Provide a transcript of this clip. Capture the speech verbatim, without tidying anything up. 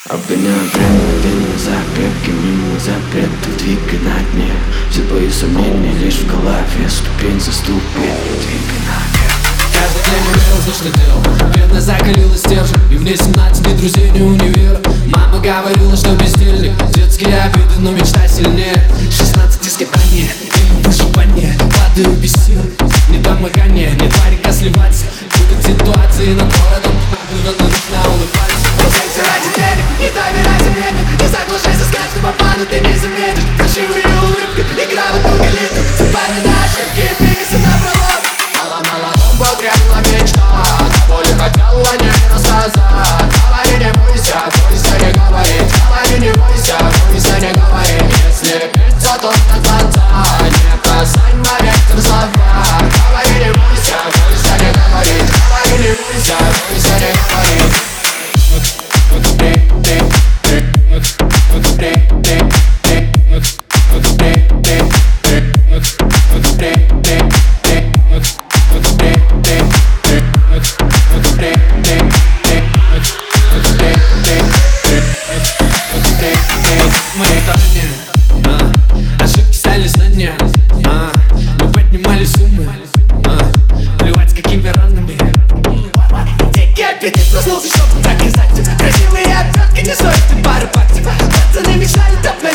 Обгоняю время, длинные запретки, мимо запретов двигай на дне. Все твои сомнения лишь в голове, ступень за ступенью двигай наверх. Каждый день умел, знать, что делал. Бедно закалила стержень, и мне семнадцать, ни друзей, ни универа. Мама говорила, что бездельник, детские обиды, но мечта сильнее. Шестнадцать искатания, выживание, падаю без сил. Не домогание, нет варика сливаться. Будут ситуации над городом, но нужно улыбаться. Бросайся ради денег, не доверяйся мне, не соглашайся с каждым обманом, ты не заметишь. Фальшивые улыбки, игра в одну галиту. Запоминай ошибки, двигайся напролом. Мало-мало погрязла мечта, на поле хотел о ней рассказать. Говори, не бойся, бойся не говорить. Говори, не бойся, бойся не говорить. Если биться, то до конца, не бросай на ветер слова. Говори, не бойся, бойся не говорить. Говори, не бойся, бойся не говорить. Ошибки стали знания, а, мы поднимали суммы, а, плевать с какими разными. Дикий аппетит проснулся, чтобы доказать. Красивые обертки не стоят и пары фактов. Пацаны мечтали топ.